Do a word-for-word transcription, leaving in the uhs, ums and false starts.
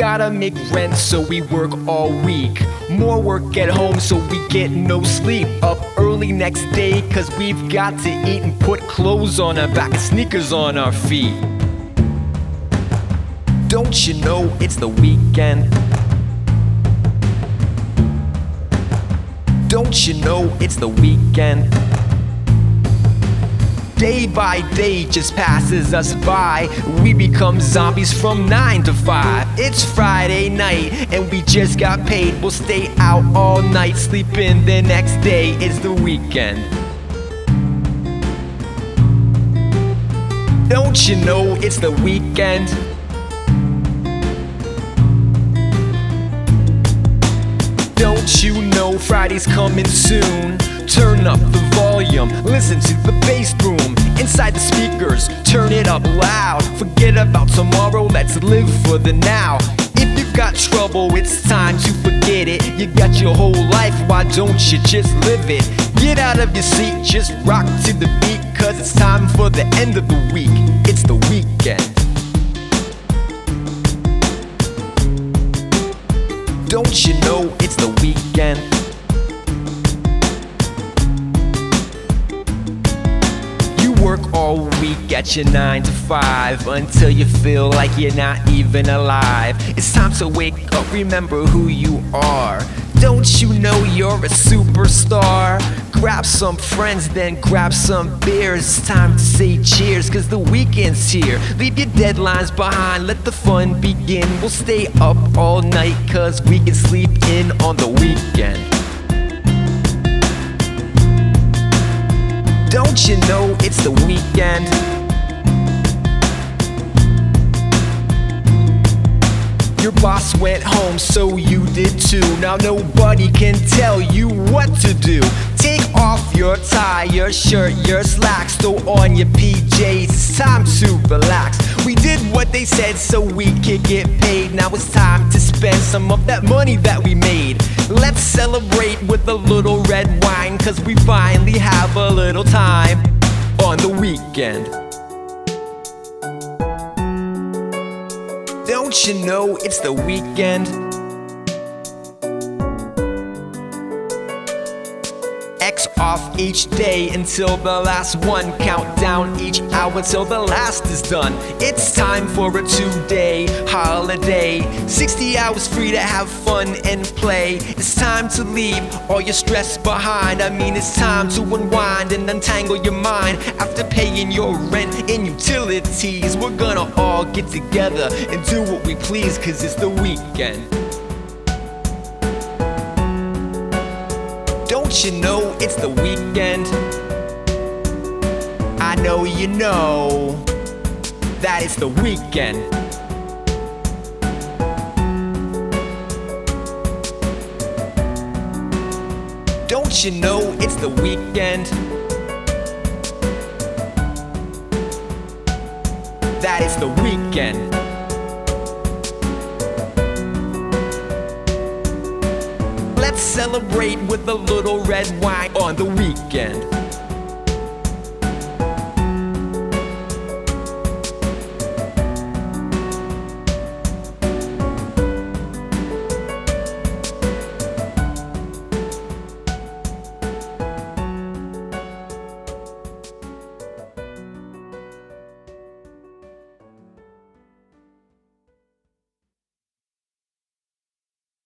gotta make rent, so we work all week. More work at home, so we get no sleep. Up early next day, cause we've got to eat and put clothes on our back and sneakers on our feet. Don't you know it's the weekend? Don't you know it's the weekend? Day by day just passes us by. We become zombies from nine to five. It's Friday night and we just got paid. We'll stay out all night, sleep in the next day. It's the weekend. Don't you know it's the weekend? Don't you know Friday's coming soon? Turn up the volume, listen to the bass boom inside the speakers, turn it up loud. Forget about tomorrow, let's live for the now. If you've got trouble, it's time to forget it. You got your whole life, why don't you just live it? Get out of your seat, just rock to the beat, cause it's time for the end of the week. It's the weekend. Don't you know it's the weekend? You work all week at your nine to five until you feel like you're not even alive. It's time to wake up, remember who you are. Don't you know you're a superstar? Grab some friends, then grab some beers. It's time to say cheers, cause the weekend's here. Leave your deadlines behind, let the fun begin. We'll stay up all night, cause we can sleep in on the weekend. Don't you know it's the weekend? Your boss went home, so you did too. Now nobody can tell you what to do. Take off your tie, your shirt, your slacks, throw on your P Js, it's time to relax. We did what they said so we could get paid. Now it's time to spend some of that money that we made. Let's celebrate with a little red wine, cause we finally have a little time on the weekend. Don't you know it's the weekend? X off each day until the last one. Count down each hour till the last is done. It's time for a two-day holiday. sixty hours free to have fun and play. It's time to leave all your stress behind. I mean, it's time to unwind and untangle your mind. After paying your rent and utilities, we're gonna all get together and do what we please, cause it's the weekend. Don't you know it's the weekend? I know you know that it's the weekend. Don't you know it's the weekend? That it's the weekend. Let's celebrate with a little red wine on the weekend.